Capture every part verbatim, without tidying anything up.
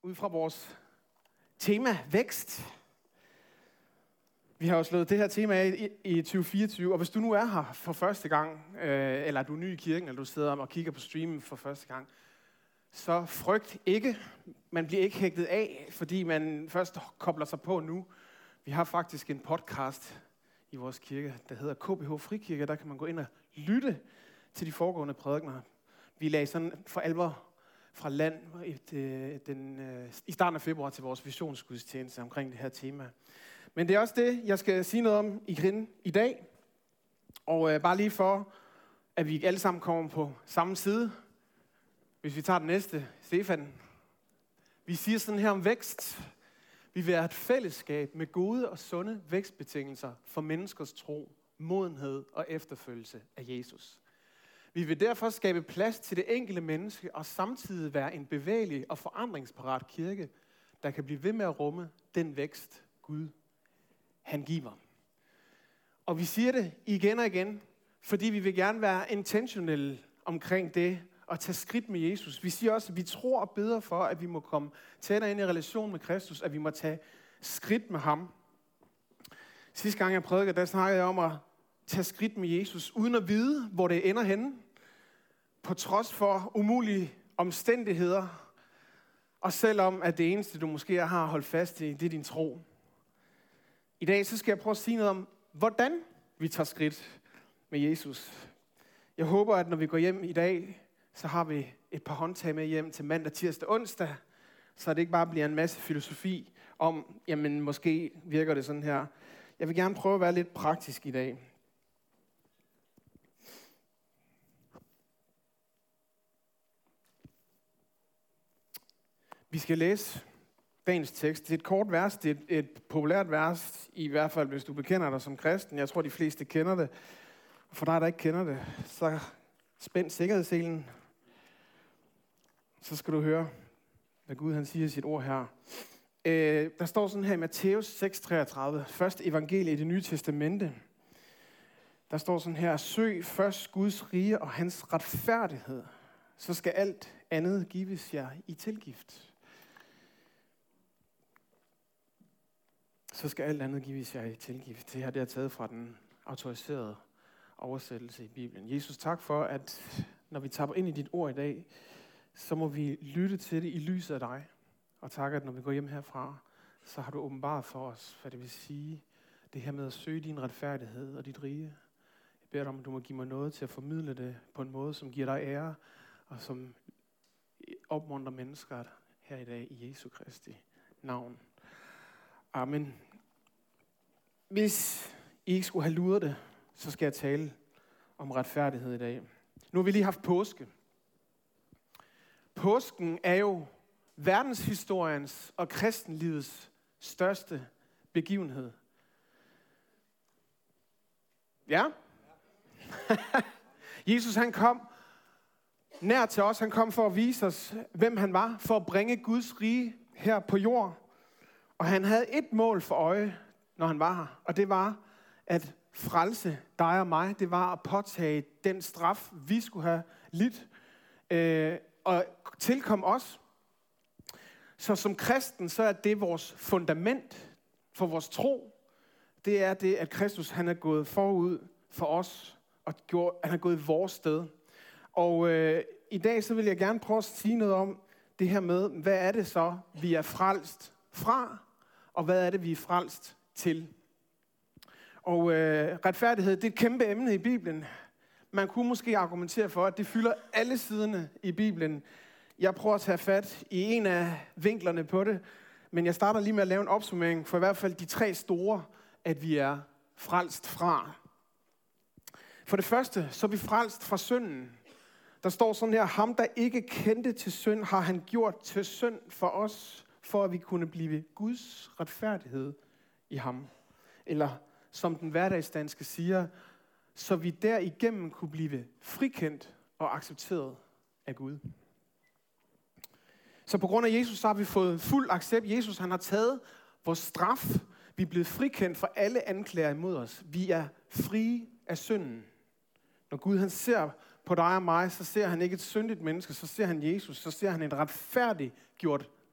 ud fra vores tema vækst. Vi har jo slået det her tema af i, i tyve fireogtyve, og hvis du nu er her for første gang, øh, eller du er ny i kirken, eller du sidder og kigger på streamen for første gang, så frygt ikke. Man bliver ikke hægtet af, fordi man først kobler sig på nu. Vi har faktisk en podcast i vores kirke, der hedder K B H Frikirke. Der kan man gå ind og lytte til de foregående prædikener. Vi lagde sådan for alvor fra land et, øh, den, øh, i starten af februar til vores visionsgudstjeneste omkring det her tema. Men det er også det, jeg skal sige noget om igen i dag. Og øh, bare lige for, at vi alle sammen kommer på samme side. Hvis vi tager den næste, Stefan. Vi siger sådan her om vækst. Vi vil have et fællesskab med gode og sunde vækstbetingelser for menneskers tro, modenhed og efterfølgelse af Jesus. Vi vil derfor skabe plads til det enkelte menneske og samtidig være en bevægelig og forandringsparat kirke, der kan blive ved med at rumme den vækst, Gud han giver. Og vi siger det igen og igen, fordi vi vil gerne være intentionelle omkring det at tage skridt med Jesus. Vi siger også, at vi tror og beder for, at vi må komme tættere ind i relation med Kristus, at vi må tage skridt med ham. Sidste gang jeg prædikede, der snakkede jeg om at tage skridt med Jesus, uden at vide, hvor det ender henne, på trods for umulige omstændigheder, og selvom at det eneste, du måske har holdt fast i, det er din tro. I dag så skal jeg prøve at sige noget om, hvordan vi tager skridt med Jesus. Jeg håber, at når vi går hjem i dag, så har vi et par håndtag med hjem til mandag, tirsdag, onsdag, så det ikke bare bliver en masse filosofi om, jamen måske virker det sådan her. Jeg vil gerne prøve at være lidt praktisk i dag. Vi skal læse dagens tekst. Det er et kort vers, det er et, et populært vers, i hvert fald hvis du bekender dig som kristen. Jeg tror, de fleste kender det. For dig, der ikke kender det, så spænd sikkerhedsselen. Så skal du høre, hvad Gud han siger i sit ord her. Øh, der står sådan her i Matthæus seks treogtredive, første evangelie i det nye testamente. Der står sådan her, søg først Guds rige og hans retfærdighed, så skal alt andet gives jer i tilgift. Så skal alt andet gives jer i tilgift. Det her det er taget fra den autoriserede oversættelse i Bibelen. Jesus, tak for, at når vi tapper ind i dit ord i dag, så må vi lytte til det i lyset af dig. Og tak, at når vi går hjem herfra, så har du åbenbart for os, hvad det vil sige, det her med at søge din retfærdighed og dit rige. Jeg beder dig om, at du må give mig noget til at formidle det på en måde, som giver dig ære, og som opmuntrer mennesker her i dag i Jesu Kristi navn. Amen. Hvis I ikke skulle have luret det, så skal jeg tale om retfærdighed i dag. Nu har vi lige haft påske. Påsken er jo verdenshistoriens og kristenlivets største begivenhed. Ja? Jesus han kom nær til os. Han kom for at vise os, hvem han var. For at bringe Guds rige her på jord. Og han havde et mål for øje, når han var her. Og det var at frelse dig og mig. Det var at påtage den straf, vi skulle have lidt. Øh, og tilkom os. Så som kristen, så er det vores fundament for vores tro. Det er det, at Kristus han er gået forud for os, og gjort, han er gået i vores sted. Og øh, i dag så vil jeg gerne prøve at sige noget om det her med, hvad er det så, vi er frelst fra, og hvad er det, vi er frelst til. Og øh, retfærdighed, det er et kæmpe emne i Bibelen. Man kunne måske argumentere for, at det fylder alle siderne i Bibelen. Jeg prøver at tage fat i en af vinklerne på det, men jeg starter lige med at lave en opsummering for i hvert fald de tre store, at vi er frelst fra. For det første, så er vi frelst fra synden. Der står sådan her, ham der ikke kendte til synd, har han gjort til synd for os, for at vi kunne blive Guds retfærdighed i ham. Eller som den hverdagsdanske siger, så vi derigennem kunne blive frikendt og accepteret af Gud. Så på grund af Jesus, så har vi fået fuld accept. Jesus, han har taget vores straf. Vi er blevet frikendt for alle anklager imod os. Vi er frie af synden. Når Gud han ser på dig og mig, så ser han ikke et syndigt menneske, så ser han Jesus, så ser han et retfærdiggjort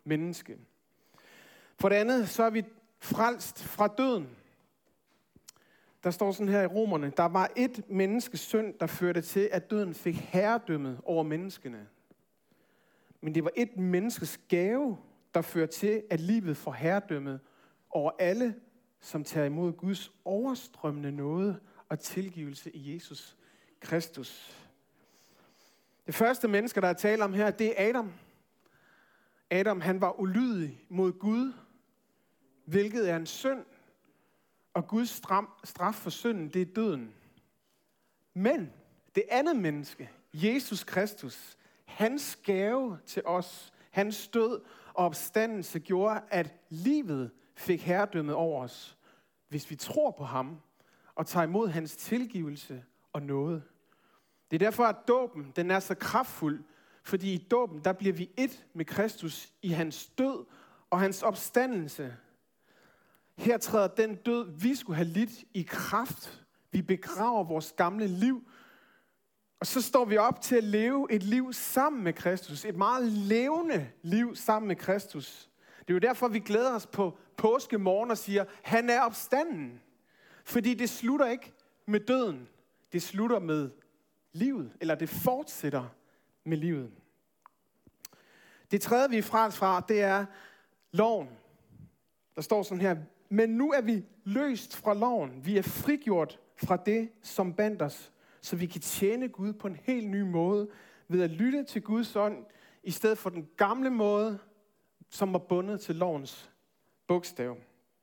menneske. For det andet, så er vi frelst fra døden. Der står sådan her i Romerne, der var et menneskes synd, der førte til, at døden fik herredømmet over menneskene. Men det var et menneskes gave, der førte til, at livet får herredømmet over alle, som tager imod Guds overstrømmende nåde og tilgivelse i Jesus Kristus. Det første menneske, der er tale om her, det er Adam. Adam, han var ulydig mod Gud, hvilket er en synd, og Guds straf for synden, det er døden. Men det andet menneske, Jesus Kristus, hans gave til os, hans død og opstandelse gjorde, at livet fik herredømmet over os, hvis vi tror på ham og tager imod hans tilgivelse og nåde. Det er derfor, at dåben den er så kraftfuld, fordi i dåben der bliver vi et med Kristus i hans død og hans opstandelse. Her træder den død, vi skulle have lidt i kraft. Vi begraver vores gamle liv, og så står vi op til at leve et liv sammen med Kristus. Et meget levende liv sammen med Kristus. Det er jo derfor, vi glæder os på påskemorgen og siger, han er opstanden. Fordi det slutter ikke med døden. Det slutter med livet, eller det fortsætter med livet. Det tredje, vi er frelst fra, det er loven. Der står sådan her, men nu er vi løst fra loven. Vi er frigjort fra det, som bandt os, så vi kan tjene Gud på en helt ny måde, ved at lytte til Guds ånd, i stedet for den gamle måde, som var bundet til lovens bogstav.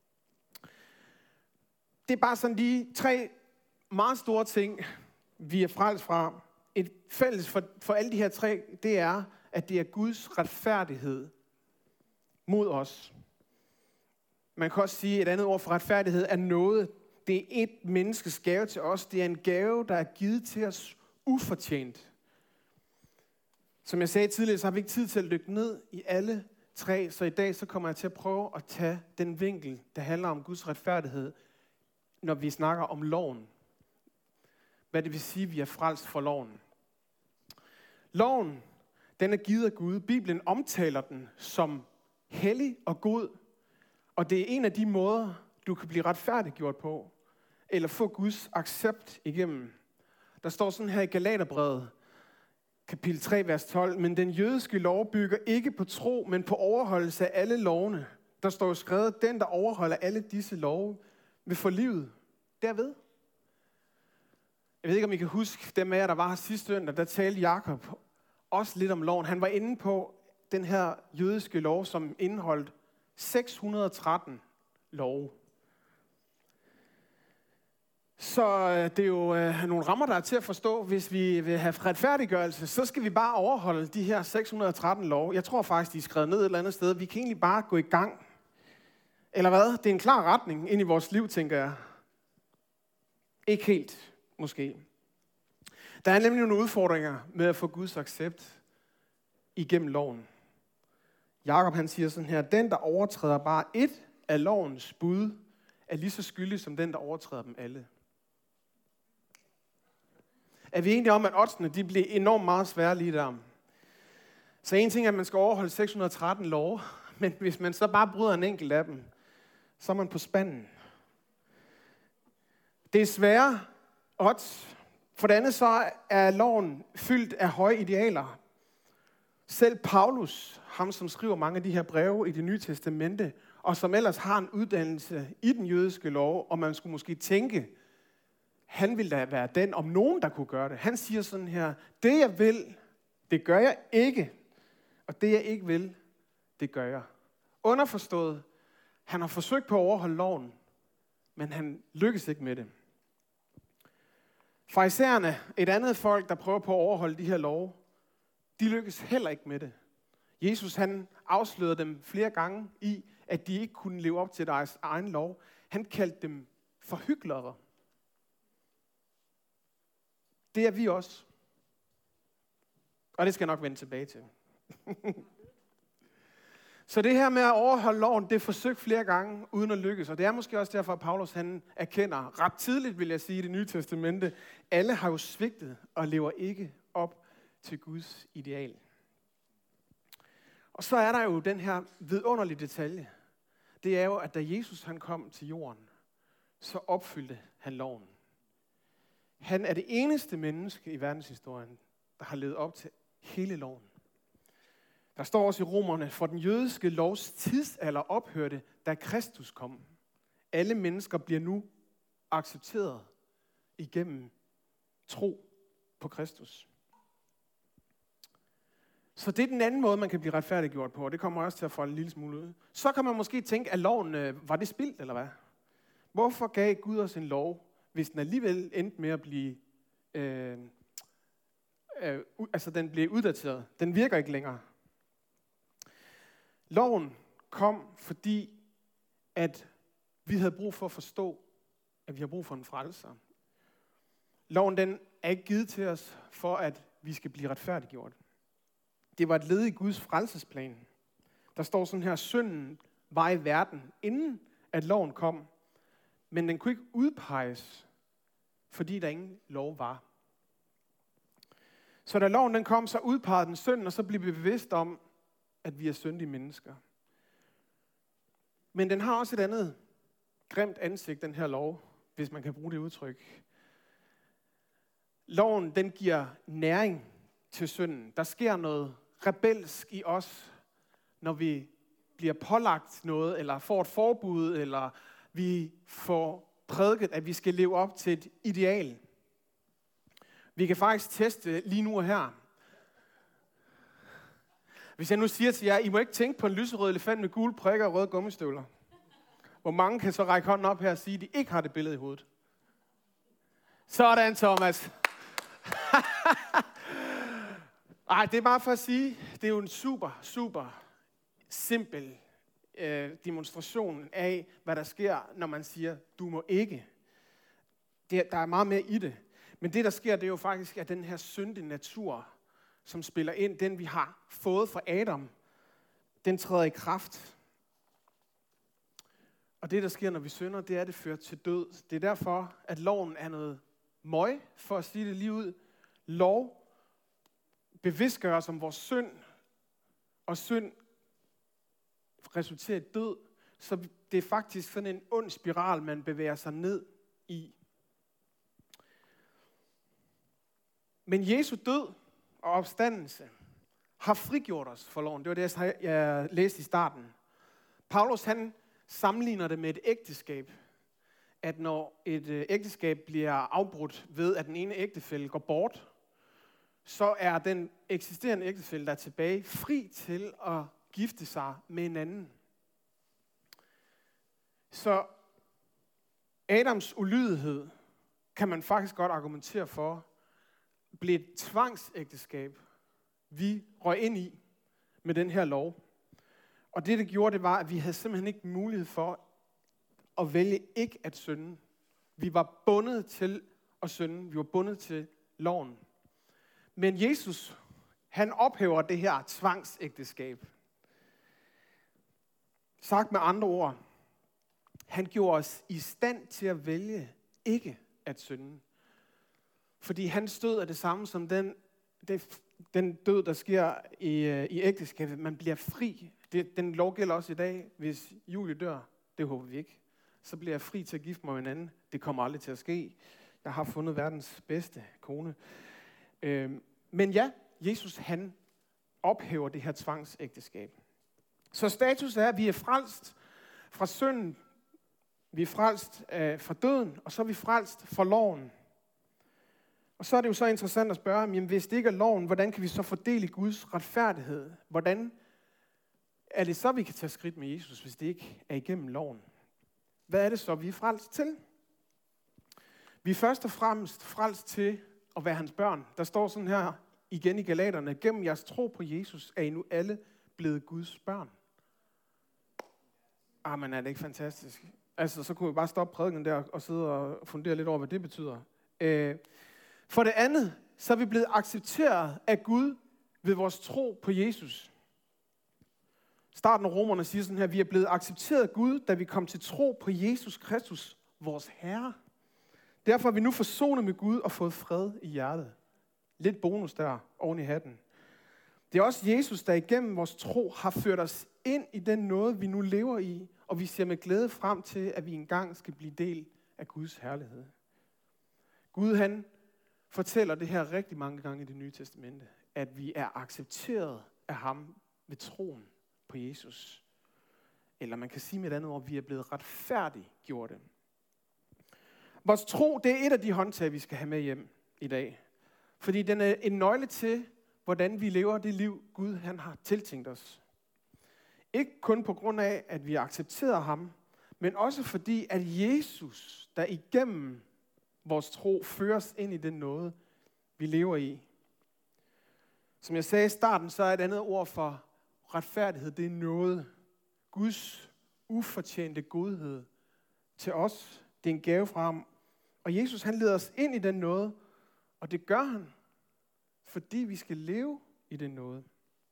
Det er bare sådan de tre meget store ting, vi er frelst fra. Et fælles for, for alle de her tre, det er, at det er Guds retfærdighed mod os. Man kan også sige, at et andet ord for retfærdighed er noget. Det er et menneskes gave til os. Det er en gave, der er givet til os ufortjent. Som jeg sagde tidligere, så har vi ikke tid til at dykke ned i alle tre. Så i dag så kommer jeg til at prøve at tage den vinkel, der handler om Guds retfærdighed, når vi snakker om loven. Hvad det vil sige, at vi er frelst for loven. Loven, den er givet af Gud. Bibelen omtaler den som hellig og god. Og det er en af de måder, du kan blive retfærdiggjort på, eller få Guds accept igennem. Der står sådan her i Galaterbrevet, kapitel tre, vers tolv, men den jødiske lov bygger ikke på tro, men på overholdelse af alle lovene. Der står jo skrevet, den der overholder alle disse love, vil få livet derved. Jeg ved ikke, om I kan huske dem af jer, der var her sidste søndag, der talte Jakob også lidt om loven. Han var inde på den her jødiske lov, som indeholdt seks hundrede og tretten love. Så det er jo øh, nogle rammer, der er til at forstå. Hvis vi vil have retfærdiggørelse, så skal vi bare overholde de her seks hundrede og tretten love. Jeg tror faktisk, de er skrevet ned et eller andet sted. Vi kan egentlig bare gå i gang. Eller hvad? Det er en klar retning ind i vores liv, tænker jeg. Ikke helt, måske. Der er nemlig nogle udfordringer med at få Guds accept igennem loven. Jakob han siger sådan her, den der overtræder bare et af lovens bud, er lige så skyldig som den, der overtræder dem alle. Er vi enige om, at oddsene de bliver enormt meget svære lige der? Så en ting er, at man skal overholde seks hundrede og tretten love, men hvis man så bare bryder en enkelt af dem, så er man på spanden. Det er svære odds. For det andet så er loven fyldt af høje idealer. Selv Paulus, ham som skriver mange af de her breve i Det Nye Testamente, og som ellers har en uddannelse i den jødiske lov, og man skulle måske tænke, han ville da være den, om nogen, der kunne gøre det. Han siger sådan her, det jeg vil, det gør jeg ikke, og det jeg ikke vil, det gør jeg. Underforstået, han har forsøgt på at overholde loven, men han lykkes ikke med det. Farisæerne, et andet folk, der prøver på at overholde de her love, de lykkes heller ikke med det. Jesus han afslørede dem flere gange i, at de ikke kunne leve op til deres egen lov. Han kaldte dem for hyklere. Det er vi også. Og det skal jeg nok vende tilbage til. Så det her med at overholde loven, det er forsøgt flere gange, uden at lykkes. Og det er måske også derfor, at Paulus han erkender ret tidligt, vil jeg sige, i Det Nye Testamente. Alle har jo svigtet og lever ikke op til Guds ideal. Og så er der jo den her vidunderlige detalje. Det er jo, at da Jesus han kom til jorden, så opfyldte han loven. Han er det eneste menneske i verdenshistorien, der har levet op til hele loven. Der står også i Romerne, for den jødiske lovs tidsalder ophørte, da Kristus kom. Alle mennesker bliver nu accepteret igennem tro på Kristus. Så det er den anden måde, man kan blive retfærdiggjort på, og det kommer også til at folde en lille smule ud. Så kan man måske tænke, at loven, øh, var det spildt, eller hvad? Hvorfor gav Gud os en lov, hvis den alligevel endte med at blive, øh, øh, altså den blev uddateret? Den virker ikke længere. Loven kom, fordi at vi havde brug for at forstå, at vi har brug for en frelser. Loven den er ikke givet til os, for at vi skal blive retfærdiggjort. Det var et led i Guds frelsesplan. Der står sådan her, synden var i verden, inden at loven kom, men den kunne ikke udpeges, fordi der ingen lov var. Så da loven den kom, så udpegede den synden, og så blev vi bevidst om, at vi er syndige mennesker. Men den har også et andet grimt ansigt, den her lov, hvis man kan bruge det udtryk. Loven, den giver næring til synden. Der sker noget rebelsk i os, når vi bliver pålagt noget, eller får et forbud, eller vi får prædiket, at vi skal leve op til et ideal. Vi kan faktisk teste lige nu og her. Hvis jeg nu siger til jer, I må ikke tænke på en lyserød elefant med gule prikker og røde gummistøvler. Hvor mange kan så række hånden op her og sige, at de ikke har det billede i hovedet? Sådan, Thomas. Ej, det er bare for at sige, det er jo en super, super simpel øh, demonstration af, hvad der sker, når man siger, du må ikke. Det, der er meget mere i det. Men det, der sker, det er jo faktisk, at den her syndige natur, som spiller ind, den vi har fået fra Adam, den træder i kraft. Og det, der sker, når vi synder, det er, at det fører til død. Det er derfor, at loven er noget møg, for at sige det lige ud. Lov bevidstgør os om vores synd, og synd resulterer i død. Så det er faktisk sådan en ond spiral, man bevæger sig ned i. Men Jesu død og opstandelse har frigjort os for loven. Det var det, jeg læste i starten. Paulus, han sammenligner det med et ægteskab. At når et ægteskab bliver afbrudt ved, at den ene ægtefælle går bort, så er den eksisterende ægtefælle, der er tilbage, fri til at gifte sig med en anden. Så Adams ulydighed kan man faktisk godt argumentere for, blev et tvangsægteskab, vi røg ind i med den her lov. Og det, det gjorde, det var, at vi havde simpelthen ikke mulighed for at vælge ikke at synde. Vi var bundet til at synde. Vi var bundet til loven. Men Jesus, han ophæver det her tvangsægteskab. Sagt med andre ord, han gjorde os i stand til at vælge ikke at synde. Fordi hans død er det samme som den, det, den død, der sker i, i ægteskabet. Man bliver fri. Det, den lov gælder også i dag. Hvis Julie dør, det håber vi ikke, så bliver jeg fri til at gifte mig med en anden. Det kommer aldrig til at ske. Jeg har fundet verdens bedste kone. Øhm, men ja, Jesus han ophæver det her tvangsægteskab. Så status er, at vi er frelst fra synden, vi er frelst øh, fra døden, og så er vi frelst fra loven. Og så er det jo så interessant at spørge, jamen, hvis det ikke er loven, hvordan kan vi så fordele Guds retfærdighed? Hvordan er det så, vi kan tage skridt med Jesus, hvis det ikke er igennem loven? Hvad er det så, vi er frelst til? Vi er først og fremmest frelst til at være hans børn. Der står sådan her igen i Galaterne, gennem jeres tro på Jesus er I nu alle blevet Guds børn. Ah, men er det ikke fantastisk? Altså, så kunne vi bare stoppe prædiken der og sidde og fundere lidt over, hvad det betyder. Øh, For det andet, så er vi blevet accepteret af Gud ved vores tro på Jesus. Starten af Romerne siger sådan her, vi er blevet accepteret af Gud, da vi kom til tro på Jesus Kristus, vores Herre. Derfor er vi nu forsonet med Gud og fået fred i hjertet. Lidt bonus der oven i hatten. Det er også Jesus, der igennem vores tro har ført os ind i den nåde, vi nu lever i, og vi ser med glæde frem til, at vi engang skal blive del af Guds herlighed. Gud, han fortæller det her rigtig mange gange i Det Nye Testamente, at vi er accepteret af ham ved troen på Jesus. Eller man kan sige med et andet ord, at vi er blevet retfærdiggjorte. Vores tro, det er et af de håndtag, vi skal have med hjem i dag. Fordi den er en nøgle til, hvordan vi lever det liv, Gud han har tiltænkt os. Ikke kun på grund af, at vi accepterer ham, men også fordi, at Jesus, der igennem vores tro, fører os ind i den nåde, vi lever i. Som jeg sagde i starten, så er et andet ord for retfærdighed, det er nåde. Guds ufortjente godhed til os. Det er en gave fra ham. Og Jesus, han leder os ind i den nåde, og det gør han, fordi vi skal leve i den nåde.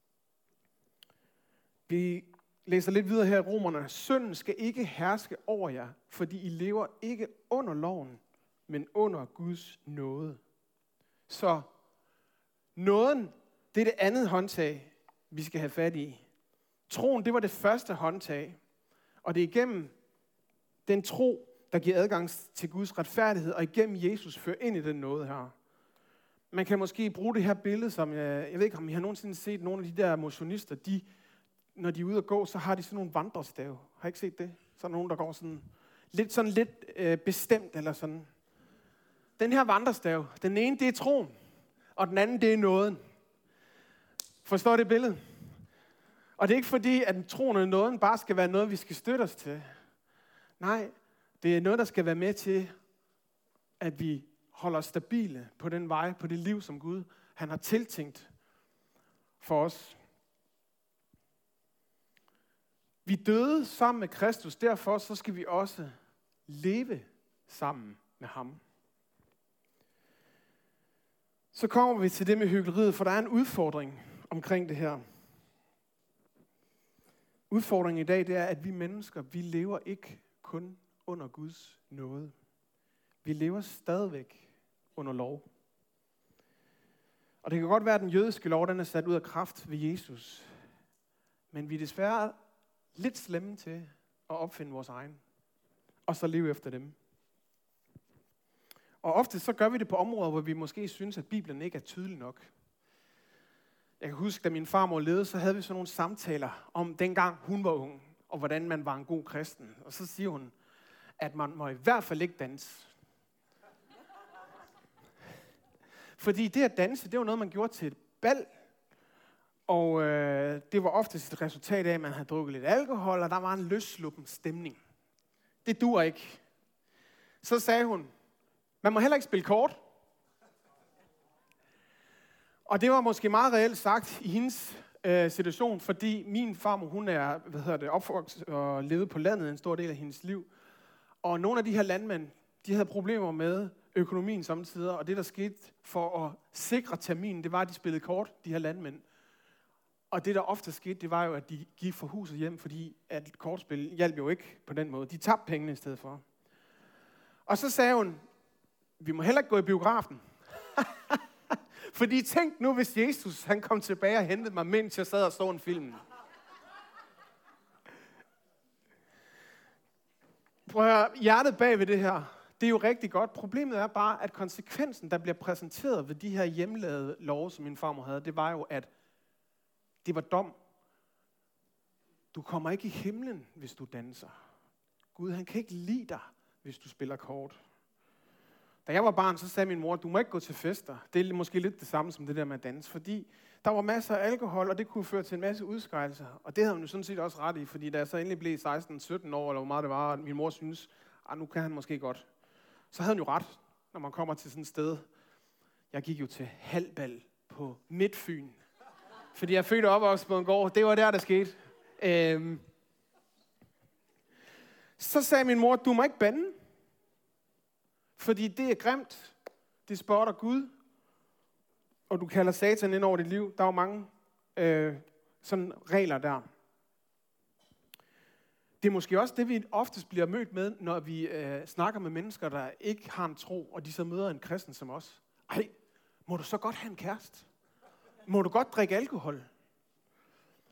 Vi læser lidt videre her i Romerne. Synden skal ikke herske over jer, fordi I lever ikke under loven, men under Guds nåde. Så nåden, det er det andet håndtag, vi skal have fat i. Troen, det var det første håndtag, og det er igennem den tro, der giver adgang til Guds retfærdighed, og igennem Jesus fører ind i den nåde her. Man kan måske bruge det her billede, som jeg, jeg ved ikke, om I har nogensinde set nogle af de der motionister, de, når de er ude at gå, så har de sådan nogle vandrestave. Har I ikke set det? Så er der nogen, der går sådan lidt, sådan lidt øh, bestemt, eller sådan. Den her vandrestav, den ene, det er troen, og den anden, det er nåden. Forstår det billede? Og det er ikke fordi, at troen og nåden bare skal være noget, vi skal støtte os til. Nej, det er noget, der skal være med til, at vi holder os stabile på den vej, på det liv, som Gud han har tiltænkt for os. Vi døde sammen med Kristus, derfor så skal vi også leve sammen med ham. Så kommer vi til det med hykleriet, for der er en udfordring omkring det her. Udfordringen i dag, det er, at vi mennesker, vi lever ikke kun under Guds nåde. Vi lever stadigvæk under lov. Og det kan godt være, at den jødiske lov, den er sat ud af kraft ved Jesus. Men vi er desværre lidt slemme til at opfinde vores egen. Og så leve efter dem. Og ofte så gør vi det på områder, hvor vi måske synes, at Bibelen ikke er tydelig nok. Jeg kan huske, da min farmor levede, så havde vi sådan nogle samtaler om dengang hun var ung, og hvordan man var en god kristen. Og så siger hun, at man må i hvert fald ikke danse. Fordi det at danse, det var noget, man gjorde til et bal. Og øh, det var oftest et resultat af, at man havde drukket lidt alkohol, og der var en løssluppen stemning. Det duer ikke. Så sagde hun, man må heller ikke spille kort. Og det var måske meget reelt sagt i hendes øh, situation, fordi min farmor, hun er hvad hedder det, opvokset og levet på landet en stor del af hendes liv. Og nogle af de her landmænd, de havde problemer med økonomien samtidig, og det der skete for at sikre terminen, det var, at de spillede kort, de her landmænd. Og det der ofte skete, det var jo, at de gik fra huset hjem, fordi at kortspil hjalp jo ikke på den måde. De tabte pengene i stedet for. Og så sagde hun, vi må heller ikke gå i biografen. Fordi tænk nu, hvis Jesus han kom tilbage og hentede mig, mens jeg sad og så en film. Prøv at høre, hjertet bag ved det her, det er jo rigtig godt. Problemet er bare, at konsekvensen, der bliver præsenteret ved de her hjemmelavede love, som min farmor havde, det var jo, at det var dom. Du kommer ikke i himlen, hvis du danser. Gud, han kan ikke lide dig, hvis du spiller kort. Da jeg var barn, så sagde min mor, du må ikke gå til fester. Det er måske lidt det samme som det der med at danse, fordi der var masser af alkohol, og det kunne føre til en masse udskejelser. Og det havde hun jo sådan set også ret i, fordi da jeg så endelig blev seksten sytten år, eller hvor meget det var, og min mor synes, ah, nu kan han måske godt. Så havde hun jo ret, når man kommer til sådan et sted. Jeg gik jo til halvbal på Midtfyn, fordi jeg fødte op også på en gård. Det var der, der skete. Øhm. Så sagde min mor, du må ikke bande. Fordi det er grimt. Det spotter Gud. Og du kalder Satan ind over dit liv. Der er jo mange øh, sådan regler der. Det er måske også det, vi oftest bliver mødt med, når vi øh, snakker med mennesker, der ikke har en tro, og de så møder en kristen som os. Ej, må du så godt have en kæreste? Må du godt drikke alkohol?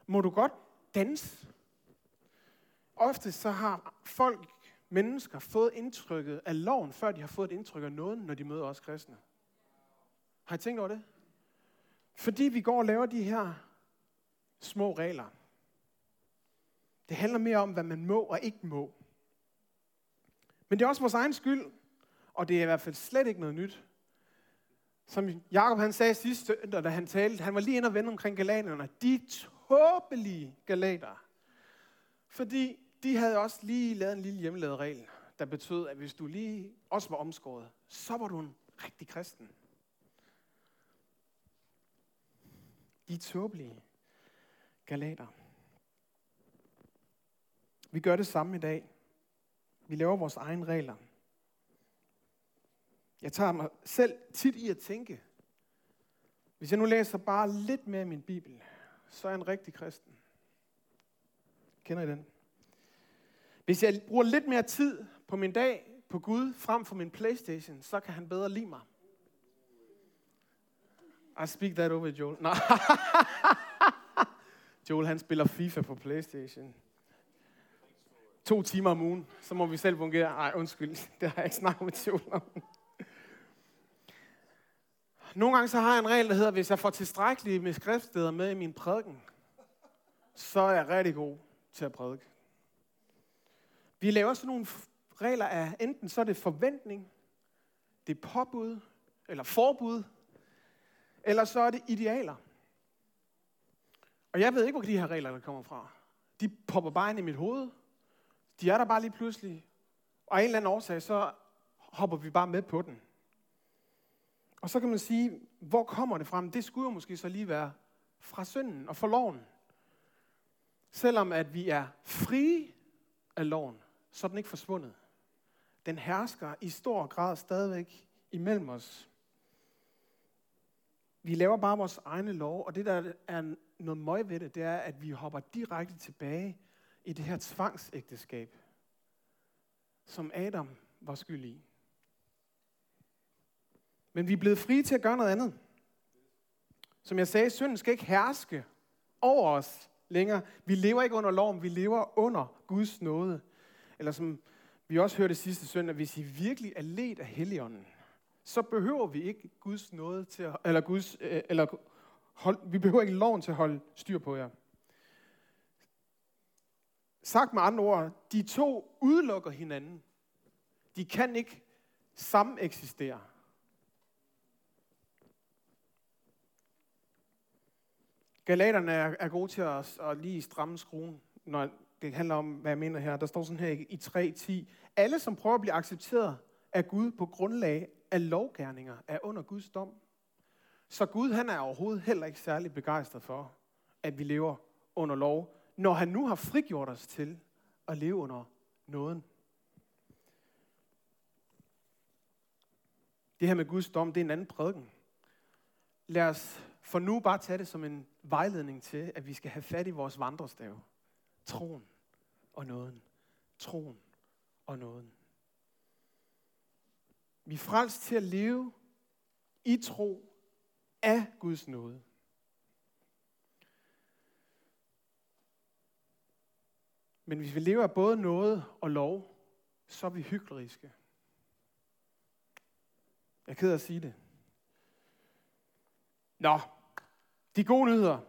må du godt danse. Ofte så har folk, mennesker, fået indtrykket af loven, før de har fået et indtryk af nåden, når de møder os kristne. Har I tænkt over det? Fordi vi går og laver de her små regler. Det handler mere om, hvad man må og ikke må. Men det er også vores egen skyld, og det er i hvert fald slet ikke noget nyt. Som Jakob han sagde sidste søndag, da han talte, han var lige inde og vende omkring galaterne. De tåbelige galater. Fordi de havde også lige lavet en lille hjemmelavet regel, der betød, at hvis du lige også var omskåret, så var du en rigtig kristen. De tåbelige galater. Vi gør det samme i dag. Vi laver vores egne regler. Jeg tager mig selv tit i at tænke, hvis jeg nu læser bare lidt mere i min bibel, så er jeg en rigtig kristen. Kender I den? Hvis jeg bruger lidt mere tid på min dag på Gud frem for min PlayStation, så kan han bedre lide mig. I speak that over, Joel. Nej. Joel han spiller FIFA på PlayStation. To timer om ugen, så må vi selv fungere. Ej, undskyld, det har jeg ikke snakket med Joel om. Nogle gange så har jeg en regel, der hedder, hvis jeg får tilstrækkeligt med skriftsteder med i min prædiken, så er jeg rigtig god til at prædike. Vi laver sådan nogle regler af, enten så er det forventning, det er påbud, eller forbud, eller så er det idealer. Og jeg ved ikke, hvor de her regler der kommer fra. De popper bare ind i mit hoved. De er der bare lige pludselig. Og af en eller anden årsag, så hopper vi bare med på den. Og så kan man sige, hvor kommer det fra? Det skulle jo måske så lige være fra synden og fra loven. Selvom at vi er frie af loven, så er den ikke forsvundet. Den hersker i stor grad stadigvæk imellem os. Vi laver bare vores egne lov, og det der er noget møg ved det, det er, at vi hopper direkte tilbage i det her tvangsægteskab, som Adam var skyld i. Men vi er blevet frie til at gøre noget andet. Som jeg sagde, synden skal ikke herske over os længere. Vi lever ikke under loven, vi lever under Guds nåde. Eller som vi også hørte sidste søndag, hvis I virkelig er ledt af Helligånden, så behøver vi ikke Guds nåde til at, eller Guds, eller hold, vi behøver ikke loven til at holde styr på jer. Sagt med andre ord, de to udelukker hinanden. De kan ikke sameksistere. Galaterne er, er gode til at, at lige stramme skruen, når det handler om, hvad jeg mener her. Der står sådan her i tre ti. Alle, som prøver at blive accepteret af Gud på grundlag af lovgerninger, er under Guds dom. Så Gud, han er overhovedet heller ikke særlig begejstret for, at vi lever under lov, når han nu har frigjort os til at leve under nåden. Det her med Guds dom, det er en anden prædiken. Lad os for nu bare tage det som en vejledning til, at vi skal have fat i vores vandrestav. Troen og nåden. Troen og nåden. Vi er frelst til at leve i tro af Guds nåde. Men hvis vi lever af både nåde og lov, så er vi hykleriske. Jeg er ked af at sige det. Nå, de gode nyheder.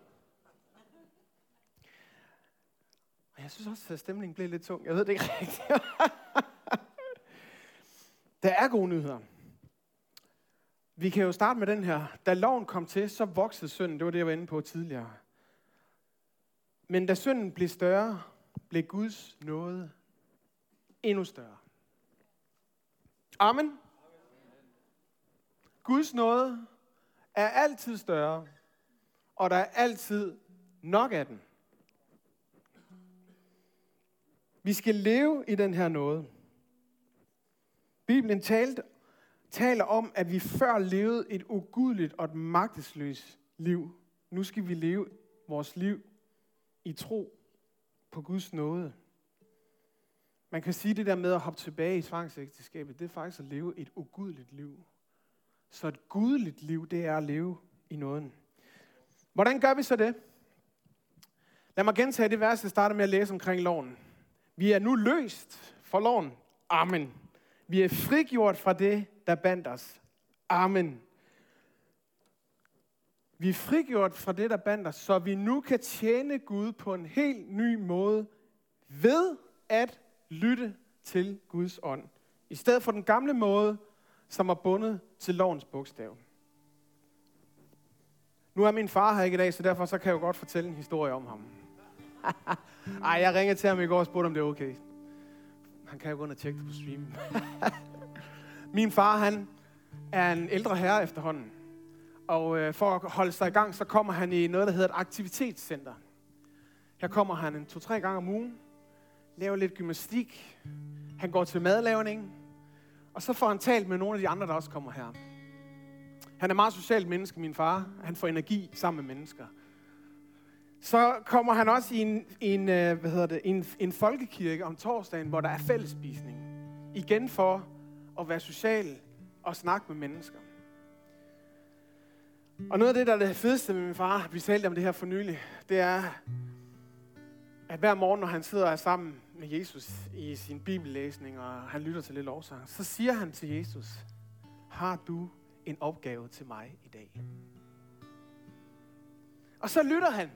Og jeg synes også, at stemningen blev lidt tung. Jeg ved det ikke rigtigt. Der er gode nyheder. Vi kan jo starte med den her. Da loven kom til, så voksede synden. Det var det, jeg var inde på tidligere. Men da synden blev større, blev Guds nåde endnu større. Amen. Guds nåde er altid større, og der er altid nok af den. Vi skal leve i den her nåde. Bibelen talte, taler om, at vi før levede et ugudeligt og et magtesløst liv. Nu skal vi leve vores liv i tro på Guds nåde. Man kan sige det der med at hoppe tilbage i tvangsægteskabet, det er faktisk at leve et ugudeligt liv. Så et gudeligt liv, det er at leve i nåden. Hvordan gør vi så det? Lad mig gentage det vers, jeg starter med at læse omkring loven. Vi er nu løst for loven. Amen. Vi er frigjort fra det, der bandt os. Amen. Vi er frigjort fra det, der bandt os, så vi nu kan tjene Gud på en helt ny måde ved at lytte til Guds ånd. I stedet for den gamle måde, som er bundet til lovens bogstav. Nu er min far her ikke i dag, så derfor så kan jeg jo godt fortælle en historie om ham. Ej, jeg ringede til ham i går og spurgte, om det er okay. Han kan jo gå ind og tjekke det på streamen. Min far, han er en ældre herre efterhånden. Og øh, for at holde sig i gang, så kommer han i noget, der hedder et aktivitetscenter. Her kommer han en to-tre gange om ugen, laver lidt gymnastik, han går til madlavning, og så får han talt med nogle af de andre, der også kommer her. Han er meget socialt menneske, min far. Han får energi sammen med mennesker. Så kommer han også i en, en, hvad hedder det, en, en folkekirke om torsdagen, hvor der er fællesspisning. Igen for at være social og snakke med mennesker. Og noget af det, der er det fedeste med min far, vi talte om det her for nylig, det er, at hver morgen, når han sidder sammen med Jesus i sin bibellæsning, og han lytter til lidt lovsang, så siger han til Jesus, har du en opgave til mig i dag? Og så lytter han.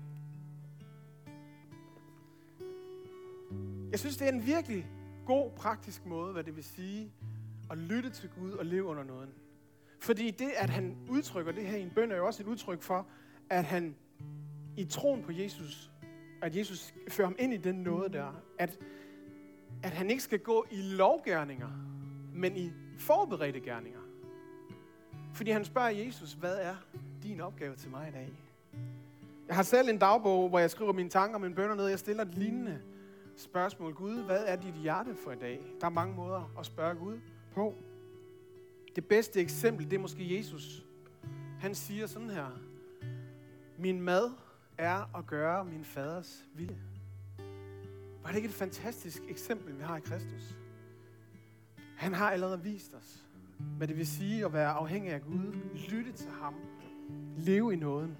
Jeg synes, det er en virkelig god, praktisk måde, hvad det vil sige at lytte til Gud og leve under nåden. Fordi det, at han udtrykker det her i en bøn, er jo også et udtryk for, at han i troen på Jesus, at Jesus fører ham ind i den nåde der, at, at han ikke skal gå i lovgerninger, men i forberedte gerninger. Fordi han spørger Jesus, hvad er din opgave til mig i dag? Jeg har selv en dagbog, hvor jeg skriver mine tanker og mine bønner ned. Jeg stiller et lignende spørgsmål. Gud, hvad er dit hjerte for i dag? Der er mange måder at spørge Gud på. Det bedste eksempel, det er måske Jesus. Han siger sådan her. Min mad er at gøre min faders vilje. Var det ikke et fantastisk eksempel, vi har i Kristus? Han har allerede vist os, hvad det vil sige at være afhængig af Gud, lytte til ham, leve i nåden.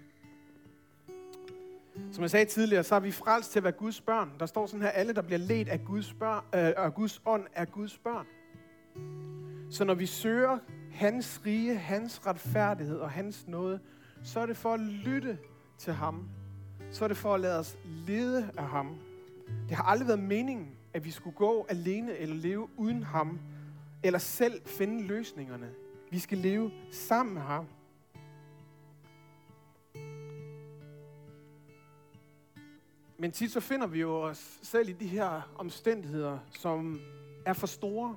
Som jeg sagde tidligere, så er vi frelst til at være Guds børn. Der står sådan her, alle der bliver ledt af Guds, børn, øh, af Guds ånd er Guds børn. Så når vi søger hans rige, hans retfærdighed og hans nåde, så er det for at lytte til ham. Så er det for at lade os lede af ham. Det har aldrig været meningen, at vi skulle gå alene eller leve uden ham, eller selv finde løsningerne. Vi skal leve sammen med ham. Men tit så finder vi jo os selv i de her omstændigheder, som er for store,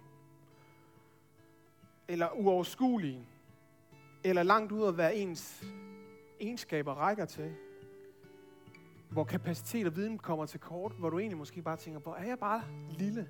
eller uoverskuelige, eller langt ud af hvad ens egenskaber rækker til. Hvor kapacitet og viden kommer til kort, hvor du egentlig måske bare tænker på, er jeg bare lille?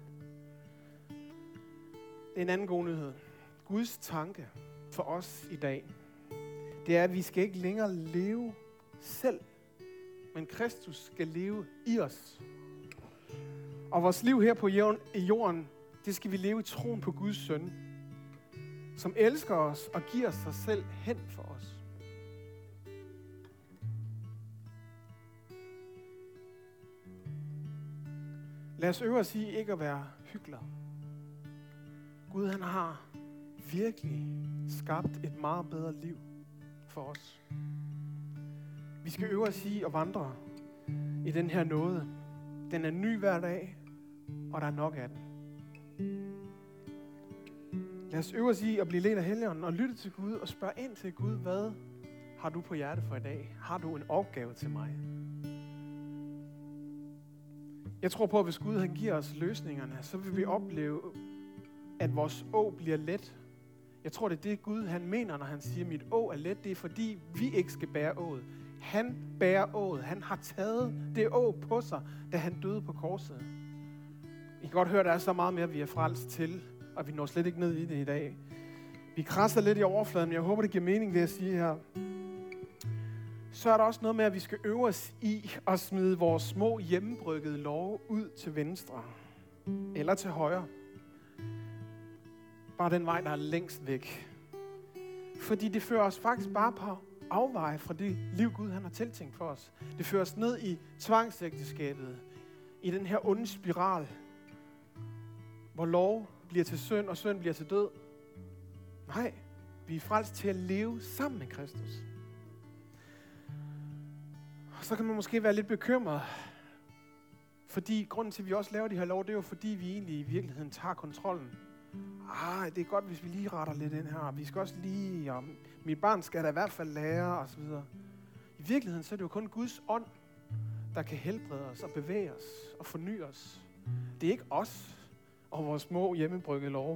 Det er en anden god nyhed. Guds tanke for os i dag, det er, at vi skal ikke længere leve selv, men Kristus skal leve i os. Og vores liv her på jorden, det skal vi leve i troen på Guds søn, som elsker os og giver sig selv hen for os. Lad os øve os i ikke at være hyklere. Gud, han har virkelig skabt et meget bedre liv for os. Vi skal øve os i at vandre i den her nåde. Den er ny hver dag, og der er nok af den. Lad os øve os i at blive ledt af Helligånden og lytte til Gud og spørge ind til Gud, hvad har du på hjerte for i dag? Har du en opgave til mig? Jeg tror på, at hvis Gud han giver os løsningerne, så vil vi opleve, at vores å bliver let. Jeg tror, det er det Gud han mener, når han siger, at mit å er let. Det er fordi, vi ikke skal bære ået. Han bærer ået. Han har taget det å på sig, da han døde på korset. I kan godt høre, at der er så meget mere, vi er frelst til, og vi når slet ikke ned i det i dag. Vi krasser lidt i overfladen, men jeg håber, det giver mening, det jeg siger her. Så er der også noget med, at vi skal øve os i at smide vores små hjemmebryggede love ud til venstre. Eller til højre. Bare den vej, der er længst væk. Fordi det fører os faktisk bare på afveje fra det liv, Gud han har tiltænkt for os. Det fører os ned i tvangsægteskabet, i den her onde spiral, hvor lov bliver til synd, og synd bliver til død. Nej, vi er frelst til at leve sammen med Kristus. Og så kan man måske være lidt bekymret, fordi grunden til, at vi også laver de her lov, det er jo fordi, vi egentlig i virkeligheden tager kontrollen. Ah, det er godt, hvis vi lige retter lidt ind her. Vi skal også lige, og mit barn skal da i hvert fald lære, og så videre. I virkeligheden, så er det jo kun Guds ånd, der kan helbrede os og bevæge os og forny os. Det er ikke os og vores små hjemmebryggede lov.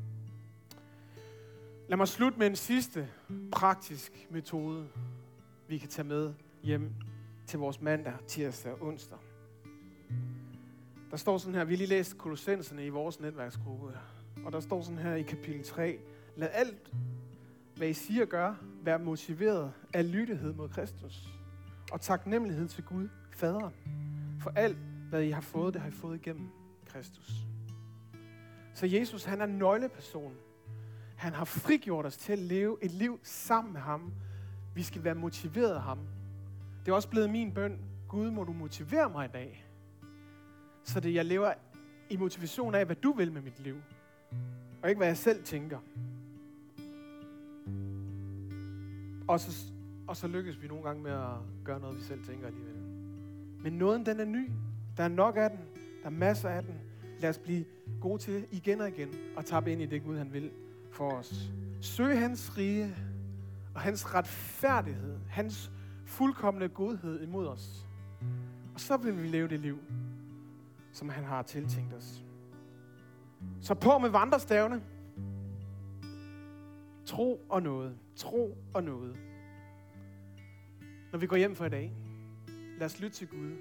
Lad mig slutte med en sidste praktisk metode, vi kan tage med hjem til vores mandag, tirsdag og onsdag. Der står sådan her, vi har lige læst Kolossenserne i vores netværksgruppe, og der står sådan her i kapitel tre, lad alt, hvad I siger og gør, være motiveret af lydighed mod Kristus, og taknemmelighed til Gud, Faderen, for alt, hvad I har fået, det har I fået igennem Kristus. Så Jesus, han er nøgleperson. Han har frigjort os til at leve et liv sammen med ham. Vi skal være motiveret af ham. Det er også blevet min bøn, Gud, må du motivere mig i dag, så det jeg lever i motivation af, hvad du vil med mit liv, og ikke hvad jeg selv tænker. Og så, og så lykkes vi nogle gange med at gøre noget, vi selv tænker alligevel. Men nåden, den er ny. Der er nok af den. Der er masser af den. Lad os blive gode til igen og igen at tappe ind i det, Gud han vil for os. Søg hans rige og hans retfærdighed, hans fuldkomne godhed imod os. Og så vil vi leve det liv, som han har tiltænkt os. Så på med vandrestavene. Tro og noget. Tro og noget. Når vi går hjem for i dag, lad os lytte til Gud.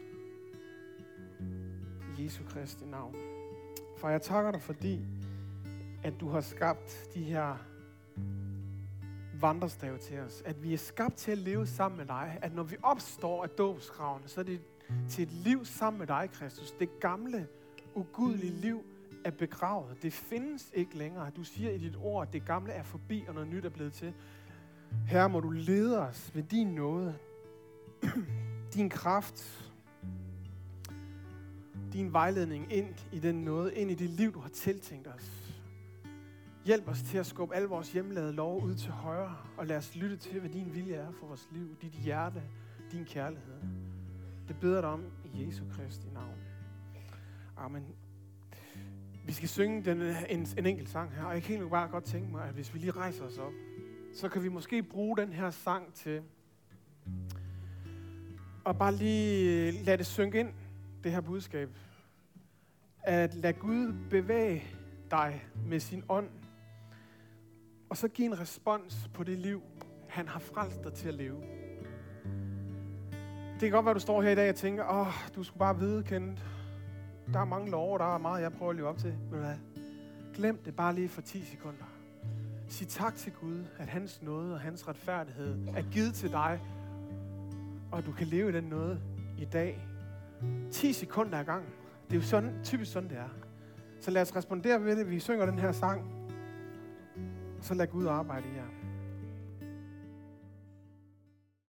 I Jesu Kristi navn. For jeg takker dig, fordi at du har skabt de her vandrestave til os. At vi er skabt til at leve sammen med dig. At når vi opstår af dåbsgravene, så er det til et liv sammen med dig, Kristus. Det gamle, ugudelige liv er begravet. Det findes ikke længere. Du siger i dit ord, at det gamle er forbi, og noget nyt er blevet til. Herre, må du lede os ved din nåde, din kraft, din vejledning ind i den nåde, ind i det liv, du har tiltænkt os. Hjælp os til at skubbe alle vores hjemmelavede lov ud til højre, og lad os lytte til, hvad din vilje er for vores liv, dit hjerte, din kærlighed. Det beder dig om i Jesu Kristi navn. Amen. Vi skal synge den, en, en enkelt sang her, og jeg kan egentlig bare godt tænke mig, at hvis vi lige rejser os op, så kan vi måske bruge den her sang til at bare lige lade det synke ind, det her budskab. At lade Gud bevæge dig med sin ånd, og så give en respons på det liv, han har frelst dig til at leve. Det kan godt være, at du står her i dag og tænker, åh, oh, du skulle bare vide, Kenneth, der er mange love, der er meget, jeg prøver at leve op til. Men hvad? Glem det bare lige for ti sekunder. Sig tak til Gud, at hans nåde og hans retfærdighed er givet til dig, og du kan leve i den nåde i dag. ti sekunder ad gangen. Det er jo sådan, typisk sådan, det er. Så lad os respondere ved det. Vi synger den her sang, og så lad Gud arbejde i jer.